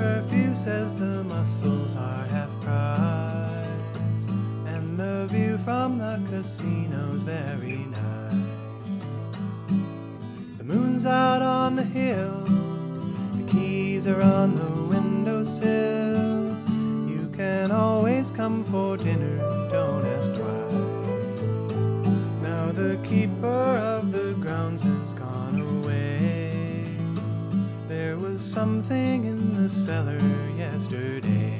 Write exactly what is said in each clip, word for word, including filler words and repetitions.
curfew says the mussels are half price, and the view from the casino's very nice. The moon's out on the hill, the keys are on the windowsill. You can always come for dinner, don't ask twice. Now the keeper of the grounds has gone away. There was something in the cellar yesterday.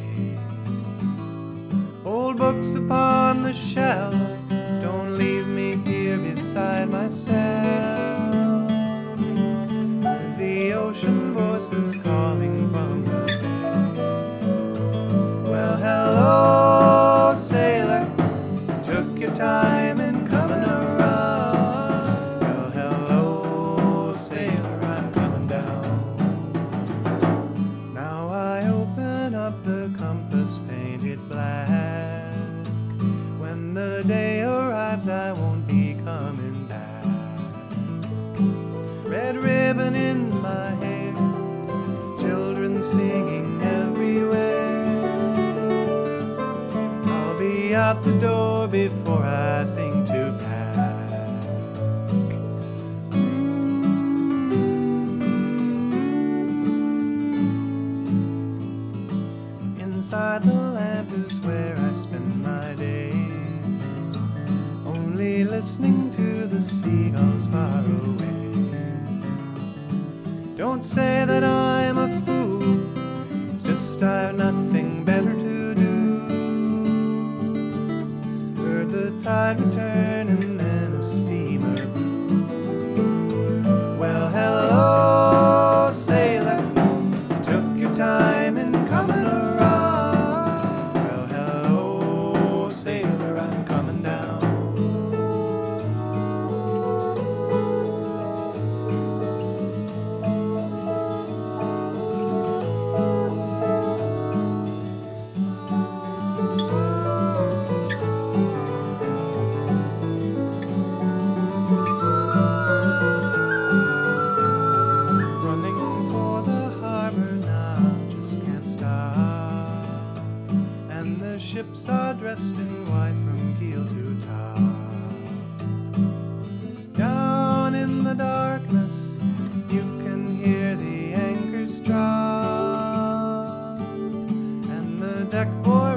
Old books upon the shelf, don't leave me here beside myself, with the ocean voices calling from the bay. Well, hello, sailor, you took your time in coming around. Well, hello, sailor, I'm coming down. Now I open up the compass painted black. When the day arrives, I won't be coming back. Red ribbon in my hair, children singing everywhere. I'll be out the door before I think to pack. Mm. Inside the lamp is where I spend my days, only listening to the seagulls far away. Don't say that I'm a fool, it's just I've nothing better to do. Heard the tide return and then a steamer blew. Well, hello, sailor, you took your time in coming around. Well, hello, sailor, I'm coming down. Ships are dressed in white from keel to top. Down in the darkness, you can hear the anchors drop, and the deck boy